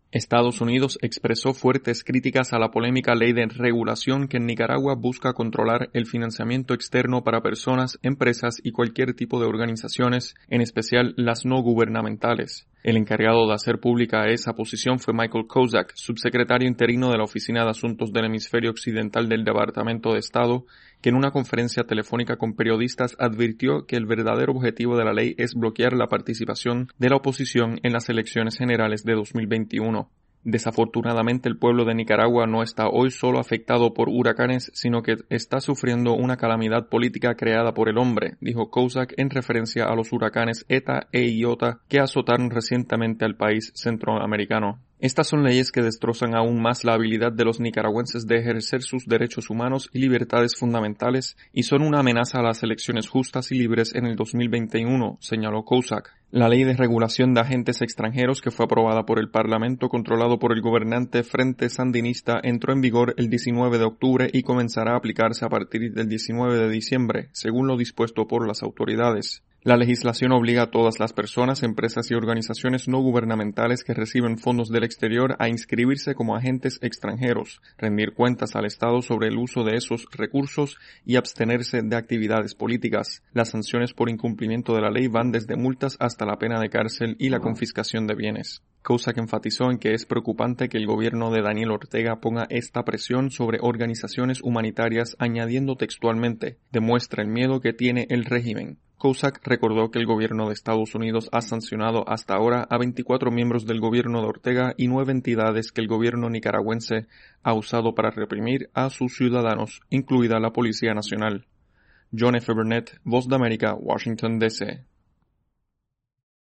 Estados Unidos expresó fuertes críticas a la polémica ley de regulación que en Nicaragua busca controlar el financiamiento externo para personas, empresas y cualquier tipo de organizaciones, en especial las no gubernamentales. El encargado de hacer pública esa posición fue Michael Kozak, subsecretario interino de la Oficina de Asuntos del Hemisferio Occidental del Departamento de Estado, que en una conferencia telefónica con periodistas advirtió que el verdadero objetivo de la ley es bloquear la participación de la oposición en las elecciones generales de 2021. Desafortunadamente, el pueblo de Nicaragua no está hoy solo afectado por huracanes, sino que está sufriendo una calamidad política creada por el hombre, dijo Kozak en referencia a los huracanes Eta e Iota que azotaron recientemente al país centroamericano. Estas son leyes que destrozan aún más la habilidad de los nicaragüenses de ejercer sus derechos humanos y libertades fundamentales y son una amenaza a las elecciones justas y libres en el 2021, señaló Kozak. La ley de regulación de agentes extranjeros que fue aprobada por el Parlamento controlado por el gobernante Frente Sandinista entró en vigor el 19 de octubre y comenzará a aplicarse a partir del 19 de diciembre, según lo dispuesto por las autoridades. La legislación obliga a todas las personas, empresas y organizaciones no gubernamentales que reciben fondos del exterior a inscribirse como agentes extranjeros, rendir cuentas al Estado sobre el uso de esos recursos y abstenerse de actividades políticas. Las sanciones por incumplimiento de la ley van desde multas hasta la pena de cárcel y la confiscación de bienes. Kozak enfatizó en que es preocupante que el gobierno de Daniel Ortega ponga esta presión sobre organizaciones humanitarias, añadiendo textualmente, demuestra el miedo que tiene el régimen. Kozak recordó que el gobierno de Estados Unidos ha sancionado hasta ahora a 24 miembros del gobierno de Ortega y 9 entidades que el gobierno nicaragüense ha usado para reprimir a sus ciudadanos, incluida la Policía Nacional. John F. Burnett, Voz de América, Washington, D.C.